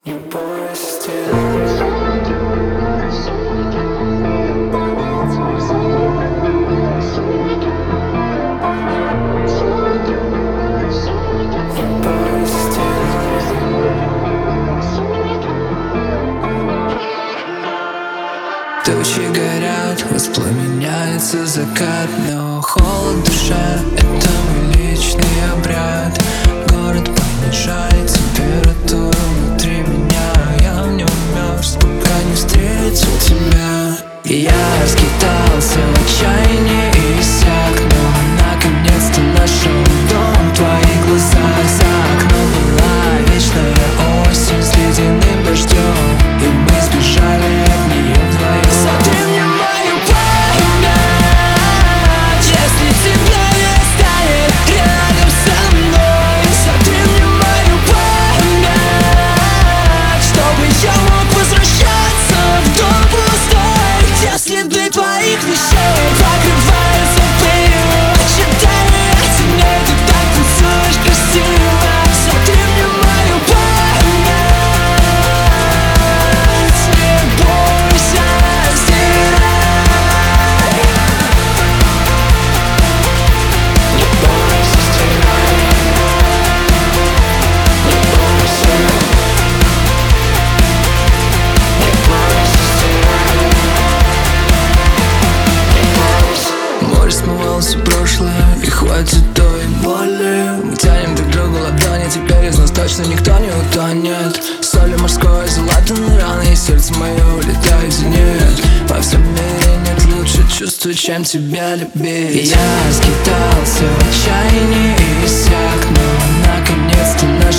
Тучи горят, воспламеняется закат, но холод в душе — это мой личный обряд. Город понижает температуру внутри меня. Я в нем мерз, пока не встретил тебя. И я скитался в отчаянии и иссяк, но наконец-то нашел дом. Твои глаза за окном была вечная осень с ледяным дождем, и мы сбежали от нее вдвоем. Смотри мне в мою память, если тебя не станет рядом со мной. Смотри мне в мою память, чтобы я мог возвращаться в дом пустой, где следы твоих вещей покрываются пылью. Ожидание темнеет, ты так танцуешь красиво. Смотри мне в мою память, не бойся, стирай. Не бойся, стирай. Не бойся. Не бойся, стирай. Не бойся. Море смывало все прошлое, и хватит той боли. Мы тянем друг другу ладони, теперь из нас точно никто не утонет. Солью морской залатаны раны, и сердце мое улетает в зенит. Во всем мире нет лучше чувства, чем тебя любить. И я скитался в отчаянии и иссяк, но наконец-то наш